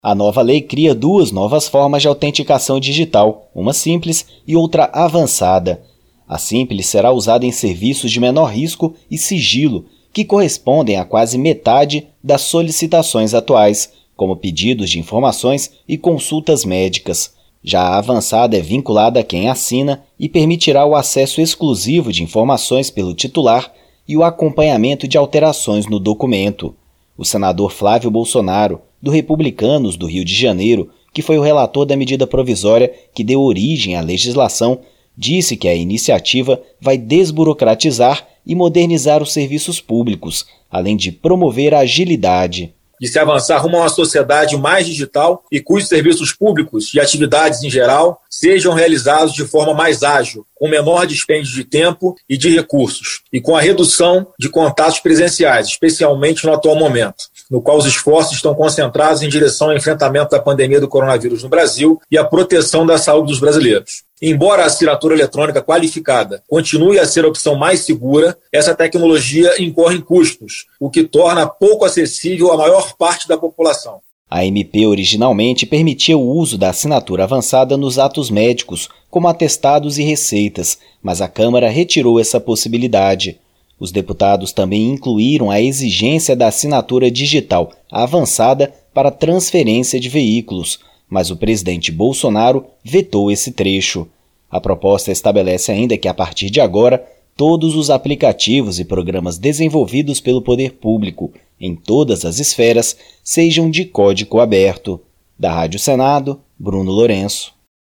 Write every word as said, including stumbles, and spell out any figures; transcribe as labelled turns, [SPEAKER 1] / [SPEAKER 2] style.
[SPEAKER 1] A nova lei cria duas novas formas de autenticação digital, uma simples e outra avançada. A simples será usada em serviços de menor risco e sigilo, que correspondem a quase metade das solicitações atuais, como pedidos de informações e consultas médicas. Já a avançada é vinculada a quem assina e permitirá o acesso exclusivo de informações pelo titular e o acompanhamento de alterações no documento. O senador Flávio Bolsonaro, do Republicanos do Rio de Janeiro, que foi o relator da medida provisória que deu origem à legislação, disse que a iniciativa vai desburocratizar e modernizar os serviços públicos, além de promover a agilidade.
[SPEAKER 2] De se avançar rumo a uma sociedade mais digital e cujos serviços públicos e atividades em geral sejam realizados de forma mais ágil, com menor dispêndio de tempo e de recursos, e com a redução de contatos presenciais, especialmente no atual momento, no qual os esforços estão concentrados em direção ao enfrentamento da pandemia do coronavírus no Brasil e à proteção da saúde dos brasileiros. Embora a assinatura eletrônica qualificada continue a ser a opção mais segura, essa tecnologia incorre em custos, o que torna pouco acessível à maior parte da população.
[SPEAKER 1] A M P originalmente permitia o uso da assinatura avançada nos atos médicos, como atestados e receitas, mas a Câmara retirou essa possibilidade. Os deputados também incluíram a exigência da assinatura digital avançada para transferência de veículos, mas o presidente Bolsonaro vetou esse trecho. A proposta estabelece ainda que, a partir de agora, todos os aplicativos e programas desenvolvidos pelo poder público, em todas as esferas, sejam de código aberto. Da Rádio Senado, Bruno Lourenço.